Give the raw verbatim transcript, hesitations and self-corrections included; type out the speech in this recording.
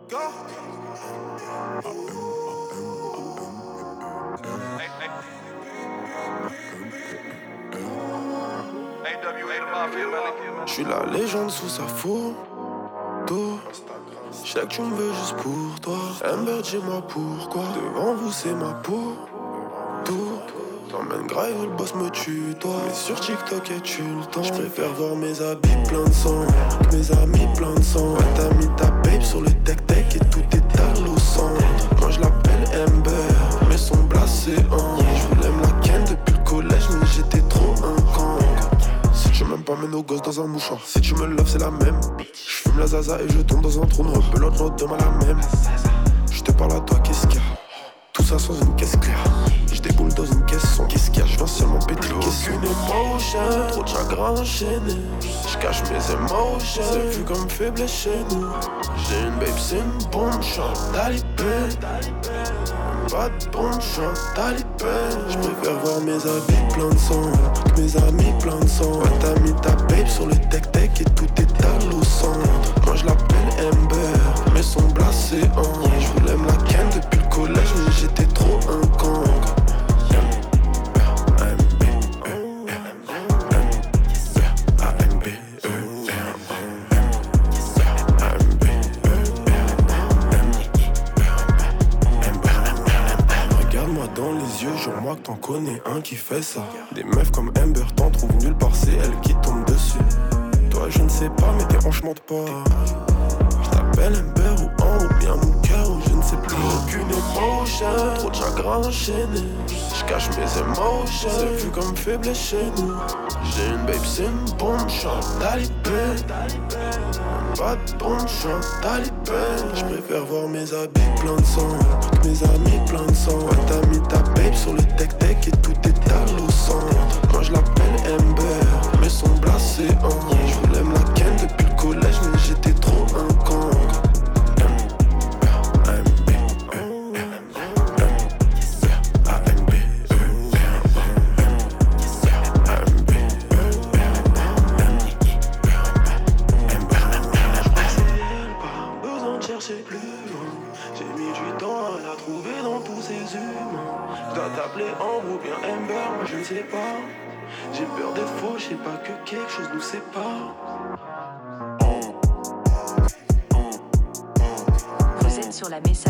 Je suis la légende sous sa photo. Je sais que tu me veux juste pour toi. Amber, dis-moi pourquoi. Devant vous, c'est ma peau. Tout. T'emmènes grave où le boss me tue, toi. Mais sur TikTok, es-tu le temps? Je préfère voir mes habits pleins de sang que mes amis pleins de sang. Ouais, t'as mis ta babe sur le tech-tech et tout est à au centre. Moi, je l'appelle Amber, mais son blasé en. Je voulais me la ken depuis le collège, mais j'étais trop un con. Si tu m'aimes pas, mets nos gosses dans un mouchoir. Si tu me loves, c'est la même. Je fume la zaza et je tombe dans un trou noir. Rebelote l'autre demain la même. Je te parle à toi, qu'est-ce qu'il y a? Tout ça sans une caisse claire. Je déboule dans une caisse son. Qu'est-ce qu'il y a? Je viens seulement péter. Qu'est-ce qu'une émotion? Trop de chagrin enchaîné. Je cache mes émotions. C'est vu comme faiblesse chez nous. J'ai une babe, c'est une bombe. J'suis talibé. Pas de bombe, j'suis un talibé. J'préfère voir mes habits pleins de sang que mes amis pleins de sang. Ouais, t'as mis ta babe sur le tech-tech et tout est à au centre. Moi je l'appelle Amber, mais son blasé en. Je voulais me la ken depuis le collège, mais j'étais trop un con. Dans les yeux, jure-moi que t'en connais un qui fait ça. Des meufs comme Amber t'en trouvent nulle part, c'est elle qui tombe dessus. Toi je ne sais pas mais tes hanches mentent pas. Je t'appelle Amber ou en ou bien mon cœur ou je ne sais plus. Aucune émotion, trop de chagrin enchaîné. Je cache mes émotions, c'est vu comme faiblesse chez nous. J'ai une babe, c'est une bombe, j'suis un talibé. Pas de bombe, j'suis un talibé. J'préfère voir mes habits pleins de sang que mes amis pleins de sang. Ouais, t'as mis ta babe sur le tech-tech et tout est à au centre. Moi je l'appelle Amber, mais son blasé en. Je voulais me la ken depuis le collège, mais j'étais trop un con. Je ne sais pas, j'ai peur d'être faux, je sais pas que quelque chose nous sépare. Vous êtes sur la messagerie